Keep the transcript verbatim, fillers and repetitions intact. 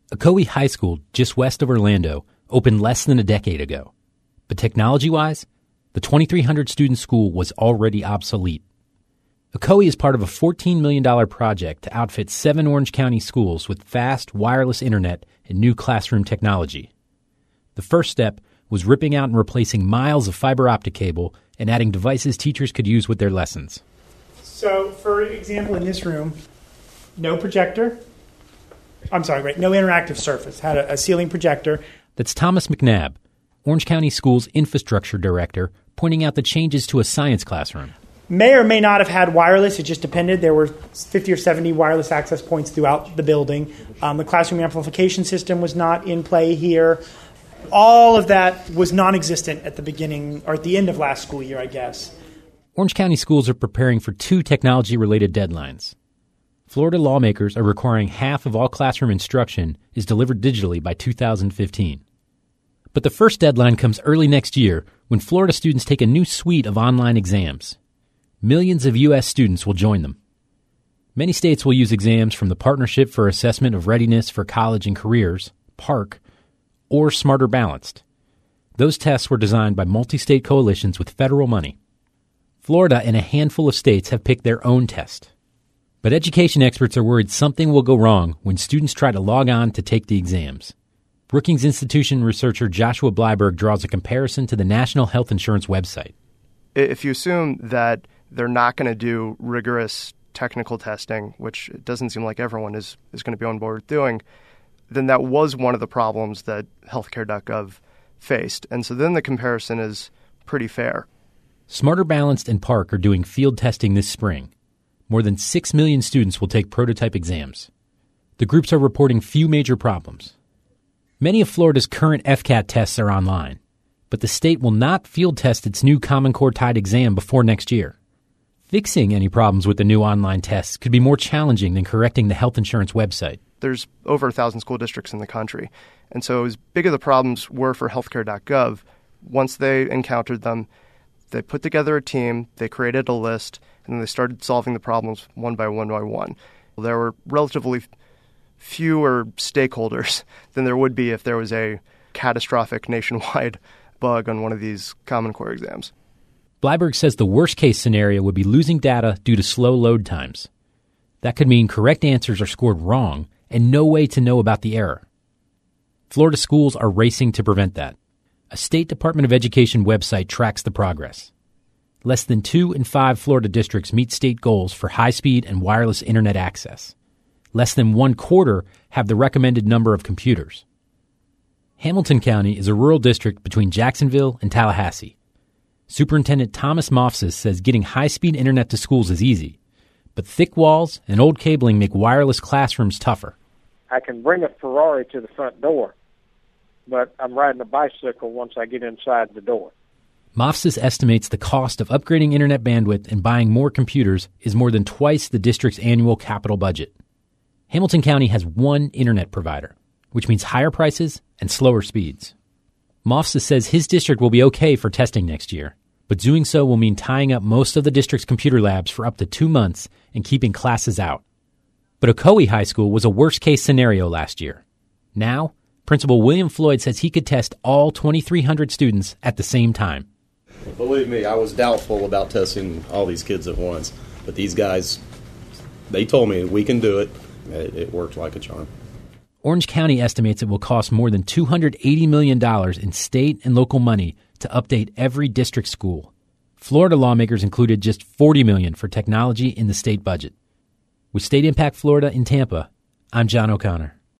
Ocoee High School, just west of Orlando, opened less than a decade ago. But technology-wise, the twenty-three hundred student school was already obsolete. Ocoee is part of a fourteen million dollars project to outfit seven Orange County schools with fast wireless internet and new classroom technology. The first step was ripping out and replacing miles of fiber optic cable and adding devices teachers could use with their lessons. So, for example, in this room, no projector. I'm sorry, right, no interactive surface. Had a, a ceiling projector. That's Thomas McNabb, Orange County Schools Infrastructure Director, pointing out the changes to a science classroom. May or may not have had wireless. It just depended. There were fifty or seventy wireless access points throughout the building. Um, the classroom amplification system was not in play here. All of that was non-existent at the beginning, or at the end of last school year, I guess. Orange County schools are preparing for two technology-related deadlines. Florida lawmakers are requiring half of all classroom instruction is delivered digitally by two thousand fifteen. But the first deadline comes early next year when Florida students take a new suite of online exams. Millions of U S students will join them. Many states will use exams from the Partnership for Assessment of Readiness for College and Careers, PARCC, or Smarter Balanced. Those tests were designed by multi-state coalitions with federal money. Florida and a handful of states have picked their own test. But education experts are worried something will go wrong when students try to log on to take the exams. Brookings Institution researcher Joshua Bleiberg draws a comparison to the National Health Insurance website. If you assume that they're not going to do rigorous technical testing, which it doesn't seem like everyone is, is going to be on board with doing, then that was one of the problems that healthcare dot gov faced. And so then the comparison is pretty fair. Smarter Balanced and PARCC are doing field testing this spring. More than six million students will take prototype exams. The groups are reporting few major problems. Many of Florida's current F CAT tests are online, but the state will not field test its new Common Core tied exam before next year. Fixing any problems with the new online tests could be more challenging than correcting the health insurance website. There's over a thousand school districts in the country. And so as big as the problems were for healthcare dot gov, once they encountered them, they put together a team, they created a list, and then they started solving the problems one by one by one. There were relatively fewer stakeholders than there would be if there was a catastrophic nationwide bug on one of these Common Core exams. Bleiberg says the worst-case scenario would be losing data due to slow load times. That could mean correct answers are scored wrong and no way to know about the error. Florida schools are racing to prevent that. A State Department of Education website tracks the progress. Less than two in five Florida districts meet state goals for high-speed and wireless internet access. Less than one quarter have the recommended number of computers. Hamilton County is a rural district between Jacksonville and Tallahassee. Superintendent Thomas Mofsis says getting high-speed internet to schools is easy, but thick walls and old cabling make wireless classrooms tougher. I can bring a Ferrari to the front door, but I'm riding a bicycle once I get inside the door. Mofsis estimates the cost of upgrading internet bandwidth and buying more computers is more than twice the district's annual capital budget. Hamilton County has one internet provider, which means higher prices and slower speeds. Mofsis says his district will be okay for testing next year, but doing so will mean tying up most of the district's computer labs for up to two months and keeping classes out. But Ocoee High School was a worst-case scenario last year. Now, Principal William Floyd says he could test all twenty-three hundred students at the same time. Believe me, I was doubtful about testing all these kids at once, but these guys, they told me we can do it. It, it worked like a charm. Orange County estimates it will cost more than two hundred eighty million dollars in state and local money to update every district school. Florida lawmakers included just forty million dollars for technology in the state budget. With State Impact Florida in Tampa, I'm John O'Connor.